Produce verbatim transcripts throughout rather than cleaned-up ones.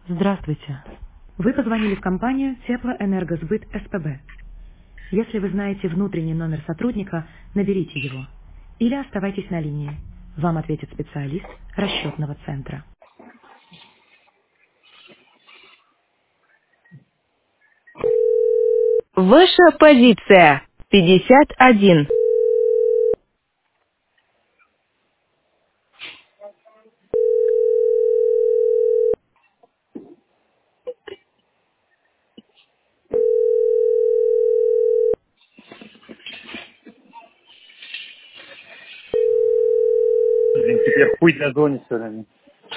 Здравствуйте. Вы позвонили в компанию Теплоэнергосбыт СПБ. Если вы знаете внутренний номер сотрудника, наберите его. Или оставайтесь на линии. Вам ответит специалист расчетного центра. Ваша позиция пятьдесят один. Блин, теперь хуй дозвонить все время.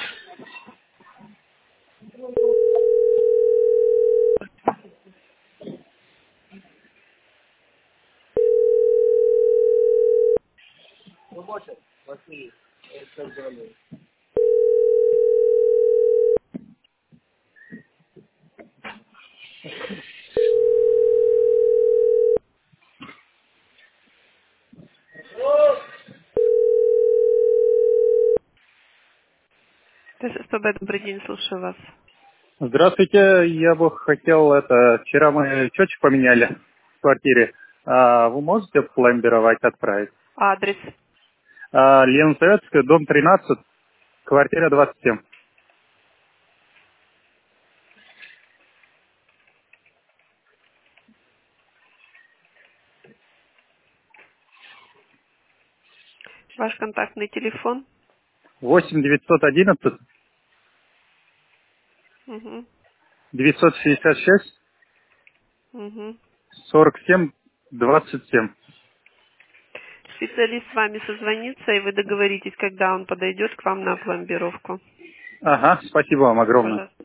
ТССПБ, добрый день, слушаю вас. Здравствуйте, я бы хотел это... Вчера мы счетчик поменяли в квартире. А вы можете пломбировать, отправить? Адрес. А, Лена Советская, дом тринадцать, квартира двадцать семь. Ваш контактный телефон. восемь девятьсот одиннадцать Угу. девятьсот шестьдесят шесть Угу. сорок семь двадцать семь. Специалист с вами созвонится, и вы договоритесь, когда он подойдет к вам на пломбировку. Ага, спасибо вам огромное. Пожалуйста.